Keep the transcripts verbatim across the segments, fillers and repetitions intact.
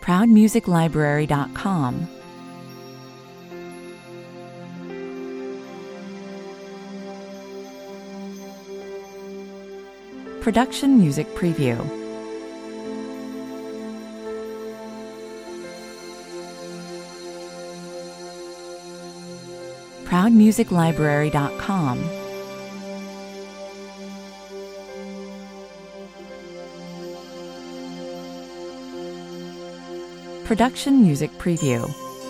proud music library dot com, Production Music Preview, proud music library dot com, Production Music Preview,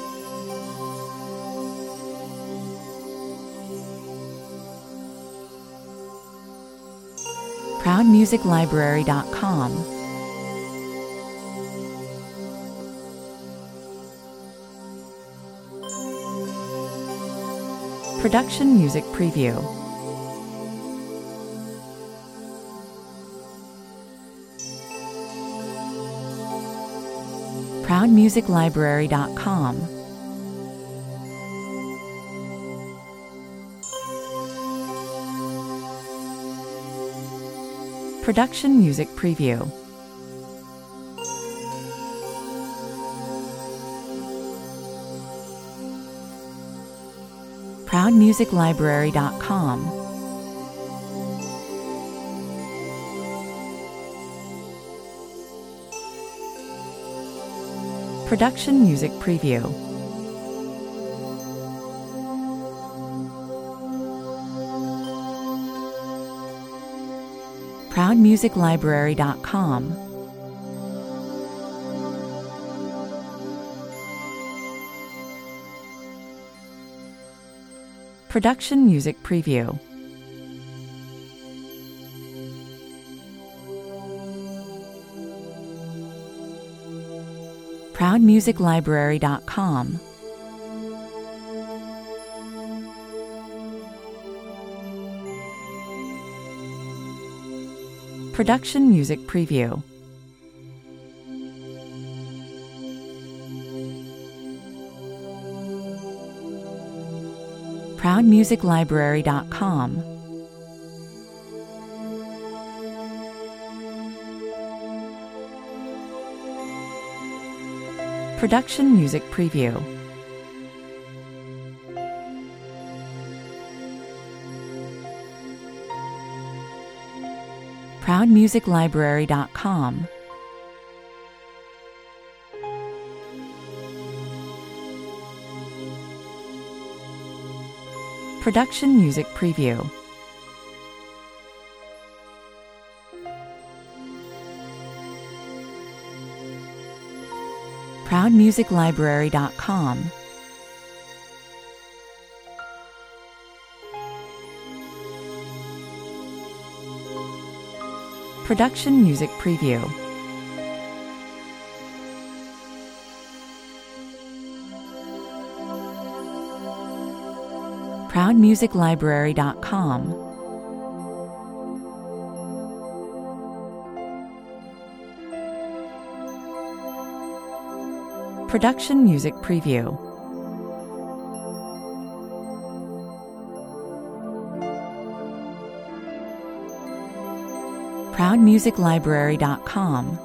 proud music library dot com, Production Music Preview, proud music library dot com, Production Music Preview, proud music library dot com, Production Music Preview, proud music library dot com, Production Music Preview, proud music library dot com, Production Music Preview, proud music library dot com, Production Music Preview, proud music library dot com, Production Music Preview, proud music library dot com, Production Music Preview, proud music library dot com, Production Music Preview, proud music library dot com,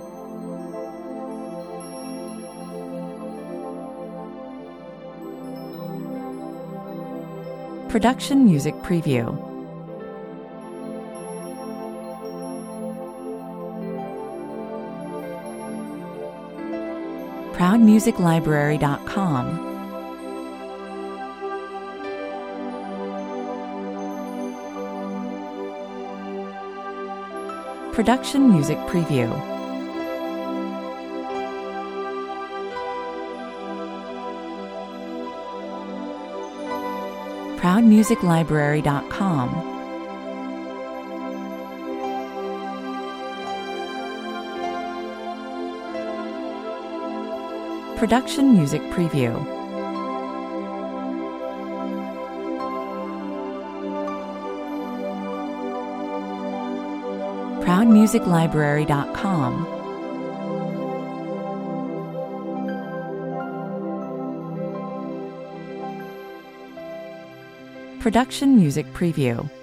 Production Music Preview, proud music library dot com, Production Music Preview, proud music library dot com, Production Music Preview, proud music library dot com, Production Music Preview.